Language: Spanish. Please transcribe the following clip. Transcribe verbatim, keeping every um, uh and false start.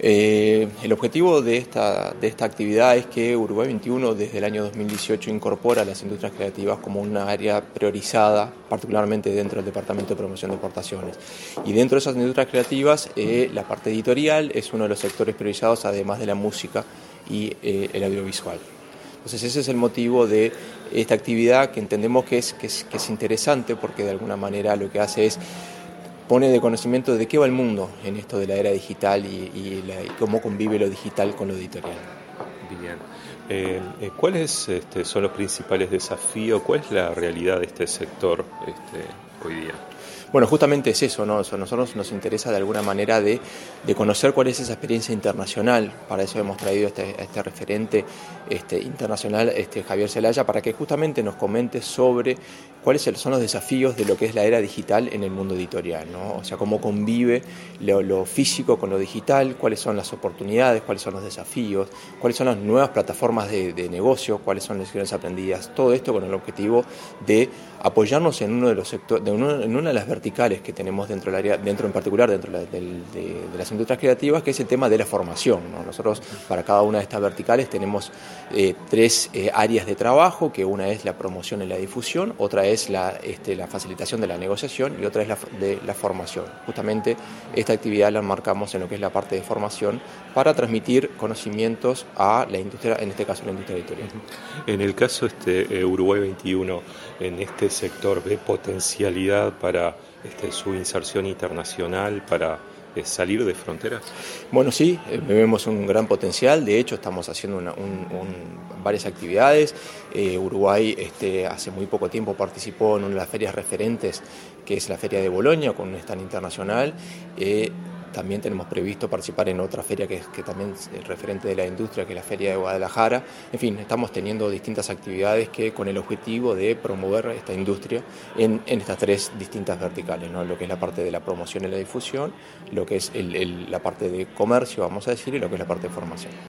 Eh, el objetivo de esta, de esta actividad es que Uruguay veintiuno desde el año dos mil dieciocho incorpora las industrias creativas como una área priorizada, particularmente dentro del Departamento de Promoción de Exportaciones. Y dentro de esas industrias creativas, eh, la parte editorial es uno de los sectores priorizados, además de la música y eh, el audiovisual. Entonces ese es el motivo de esta actividad, que entendemos que es, que es, que es interesante, porque de alguna manera lo que hace es pone de conocimiento de qué va el mundo en esto de la era digital y, y, la, y cómo convive lo digital con lo editorial. Bien. Eh, ¿Cuáles este, son los principales desafíos? ¿Cuál es la realidad de este sector este, hoy día? Bueno, justamente es eso, ¿no? O sea, a nosotros nos interesa de alguna manera de, de conocer cuál es esa experiencia internacional. Para eso hemos traído a este, este referente este, internacional, este, Javier Zelaya, para que justamente nos comente sobre cuáles son los desafíos de lo que es la era digital en el mundo editorial, ¿no? O sea, cómo convive lo, lo físico con lo digital, cuáles son las oportunidades, cuáles son los desafíos, cuáles son las nuevas plataformas de, de negocio, cuáles son las lecciones aprendidas. Todo esto con el objetivo de apoyarnos en uno de los sectores, de uno, en una de las verticales que tenemos dentro del área, dentro en particular dentro de, de, de, de las industrias creativas, que es el tema de la formación, ¿no? Nosotros para cada una de estas verticales tenemos eh, tres eh, áreas de trabajo, que una es la promoción y la difusión, otra es la, este, la facilitación de la negociación y otra es la de la formación. Justamente esta actividad la enmarcamos en lo que es la parte de formación para transmitir conocimientos a la industria, en este caso la industria editorial. En el caso este eh, Uruguay veintiuno, en este sector, ¿ve potencialidad para este, su inserción internacional, para eh, salir de fronteras? Bueno, sí, eh, vemos un gran potencial. De hecho, estamos haciendo una, un, un, varias actividades. Eh, Uruguay este, hace muy poco tiempo participó en una de las ferias referentes, que es la Feria de Bolonia, con un stand internacional. Eh, También tenemos previsto participar en otra feria que, que también es el referente de la industria, que es la Feria de Guadalajara. En fin, estamos teniendo distintas actividades que con el objetivo de promover esta industria en, en estas tres distintas verticales, ¿no? Lo que es la parte de la promoción y la difusión, lo que es el, el, la parte de comercio, vamos a decir, y lo que es la parte de formación.